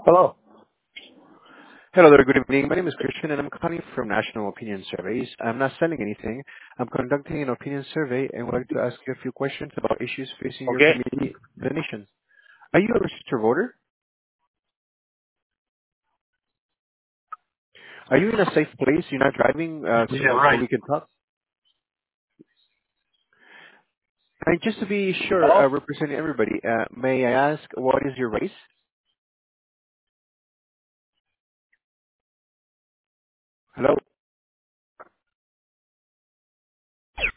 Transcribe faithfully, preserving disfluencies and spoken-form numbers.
Hello. Hello there. Good evening. My name is Christian, and I'm calling from National Opinion Surveys. I'm not selling anything. I'm conducting an opinion survey and would like to ask you a few questions about issues facing your Okay. community, the nation. Are you a registered voter? Are you in a safe place? You're not driving, uh, Yeah, so so right. we can talk? And just to be sure, Hello? uh, representing everybody, uh, may I ask what is your race? Hello?